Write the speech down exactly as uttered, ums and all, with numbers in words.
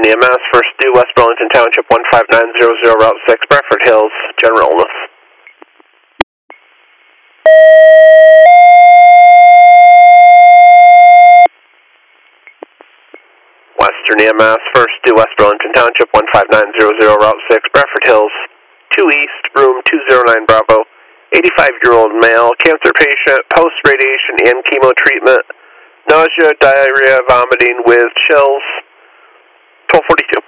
E M S, first due, West Burlington Township, one five nine zero zero, Route six, Bradford Hills, general illness. Western E M S, first due, West Burlington Township, one five nine zero zero, Route six, Bradford Hills, two East, room two oh nine Bravo, eighty-five-year-old male, cancer patient, post-radiation and chemo treatment, nausea, diarrhea, vomiting with chills, twelve forty-two.